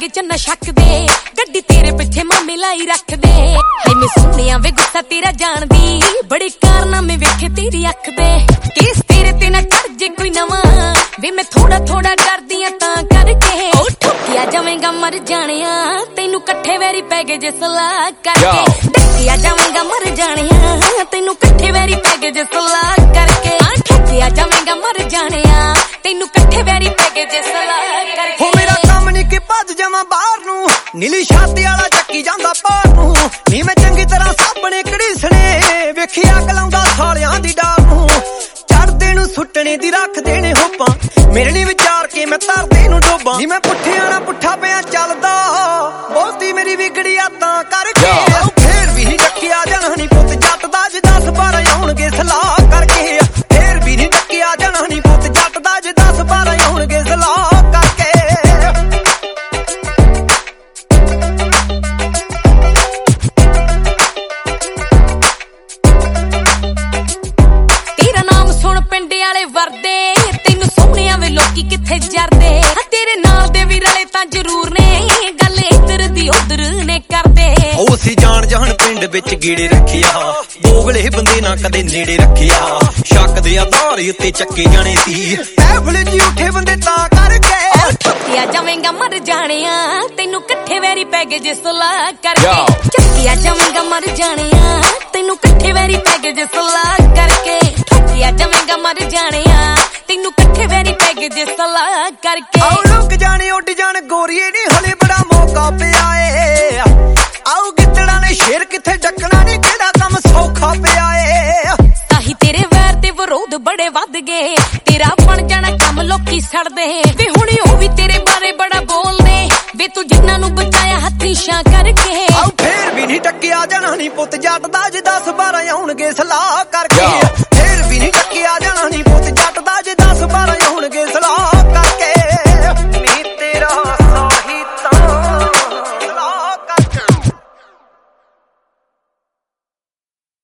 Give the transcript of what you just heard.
लागे चन्ना शक दे गड्डी तेरे पिछे मामे लाई रख दे। हाय मैं सुनिया वे गुस्सा तेरा जान दी बड़े कारनामे वेखे तेरी अख दे। केस तेरे ते ना कर जे कोई नवा वे मैं थोड़ा थोड़ा डरदी आ तां करके ओ ठोकिया जावेगा मर जानिया तैनू कट्ठे वैरी पै गए जे सलाह करके। ठोकिया जावेगा मर जानिया तैनू कट्ठे वैरी पै गए जे सलाह करके। ठोकिया जावेगा मर जानिया तैनू कट्ठे वैरी पै गए जे सलाह करके। हो मेरा काम नहीं कि भज जावां बाहर नू नीली छाती वाला चक्की जांदा पार नू नी मैं चंगी तरह साबणे घड़ीसणे वेखिया गलाउंदा सालियां दी डार नू चढ़दे नू सुट्टने दी रख देने होपां मेरे नी विचार के मैं तरदे नू डोबां नी मैं पुट्ठियां ना पुट्ठा पिया चलदा बहुती मेरी विगड़ी आदतां करके। फेर भी नहीं डकिया जाना नी पुत जट दा जे 10-12 आउणगे सलाह करके। फेर भी नहीं डकिया जाना नी पुत जट दा जे 10-12 आउणगे सलाह करके। तेरा नाम सुन पिंडे वाले वरदे तैनू सोहणिया वे लोकी किथे जरदे। तेरे नाल दे भी रले तां जरूर ने गल इधर दी उधर ने करदे। ओ सी जान जहन पिंड विच गीड़े रखिया दोगले बंदे ना कदे नेड़े रखिया शक दे आधार उत्ते चक्के जाने सी महफिल जी उठे बंदे तां करके। ठोकिया जावेगा मर जानिया तैनू कट्ठे वैरी पै गए जे सलाह करके। ठोकिया जावेगा मर जानिया तैनू कट्ठे वैरी पै गए जे सलाह करके। ठोकिया जावेगा मर जानिया तैनू कट्ठे वैरी पै गए जे सलाह करके। आओ लुक जाने उड़ जान गोरीए नी हले बड़ा मौका पिया ए आओ गिद्दड़ा ने शेर किथे डकना नी केड़ा कम सौखा पिया ए। ताही तेरे वैर ते विरोध बड़े वध गए तेरा बन जाना कम लोकी सड़दे वे हुण ओ भी तेरे बारे बड़ा बोलदे वे तू जिन्ना नू बचाया हत्थी छां करके। आओ फेर भी नहीं टकिया जाना नी पुत जट दा जे 10-12 आउणगे सलाह करके। फेर भी नहीं टकिया जाना नी पुत जट दा जे 10-12 आउणगे सलाह